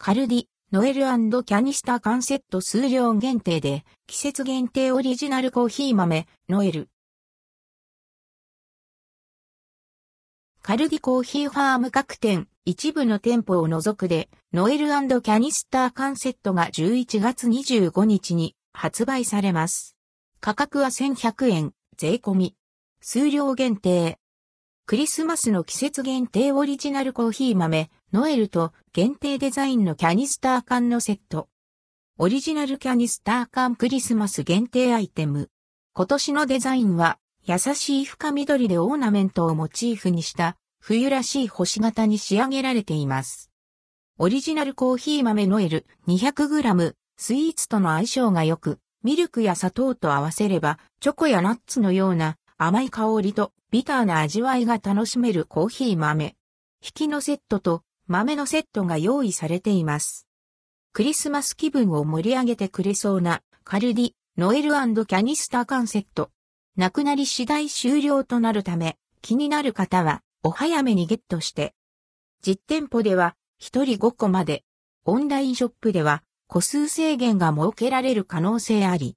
カルディ、ノエル&キャニスター缶セット数量限定で、季節限定オリジナルコーヒー豆、ノエル。カルディコーヒーファーム各店、一部の店舗を除くで、ノエル&キャニスター缶セットが11月25日に発売されます。価格は1100円、税込み。数量限定。クリスマスの季節限定オリジナルコーヒー豆、ノエルと限定デザインのキャニスター缶のセット。オリジナルキャニスター缶クリスマス限定アイテム。今年のデザインは、優しい深緑でオーナメントをモチーフにした冬らしい星型に仕上げられています。オリジナルコーヒー豆ノエル 200g、スイーツとの相性が良く、ミルクや砂糖と合わせれば、チョコやナッツのような甘い香りとビターな味わいが楽しめるコーヒー豆。引きのセットと豆のセットが用意されています。クリスマス気分を盛り上げてくれそうなカルディ、ノエル&キャニスター缶セット。なくなり次第終了となるため、気になる方はお早めにゲットして。実店舗では1人5個まで、オンラインショップでは個数制限が設けられる可能性あり。